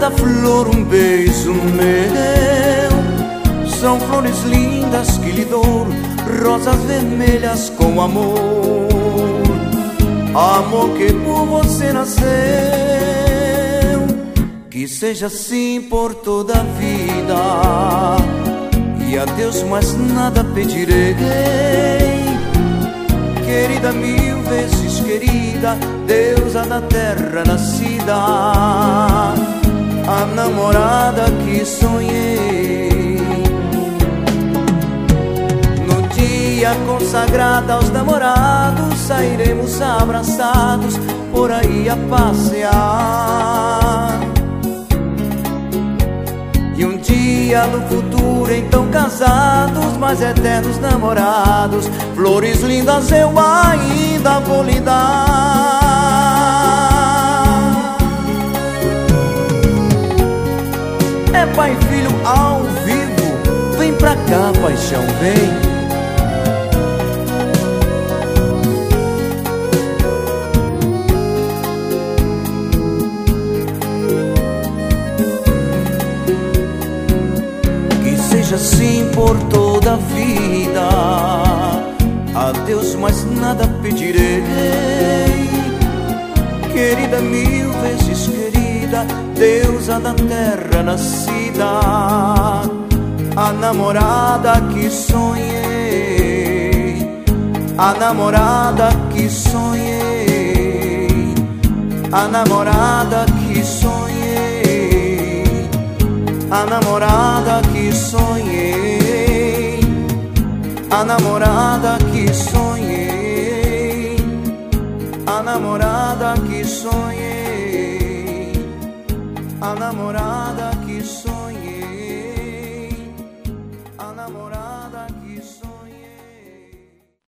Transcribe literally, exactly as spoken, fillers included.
cada flor um beijo meu. São flores lindas que lhe dou, rosas vermelhas com amor. Amor que por você nasceu. Que seja assim por toda a vida, e a Deus mais nada pedirei. Querida, mil vezes querida, deusa da terra nascida, a namorada que sonhei. No dia consagrado aos namorados, sairemos abraçados por aí a passear. E um dia no futuro, então casados, mas eternos namorados, flores lindas eu ainda vou lhe dar. É pai e filho ao vivo, vem pra cá, paixão, vem. Seja assim por toda a vida, a Deus mais nada pedirei. Querida, mil vezes querida, deusa da terra nascida, a namorada que sonhei, a namorada que sonhei, a namorada que sonhei, a namorada que sonhei, a namorada que sonhei, a namorada que sonhei.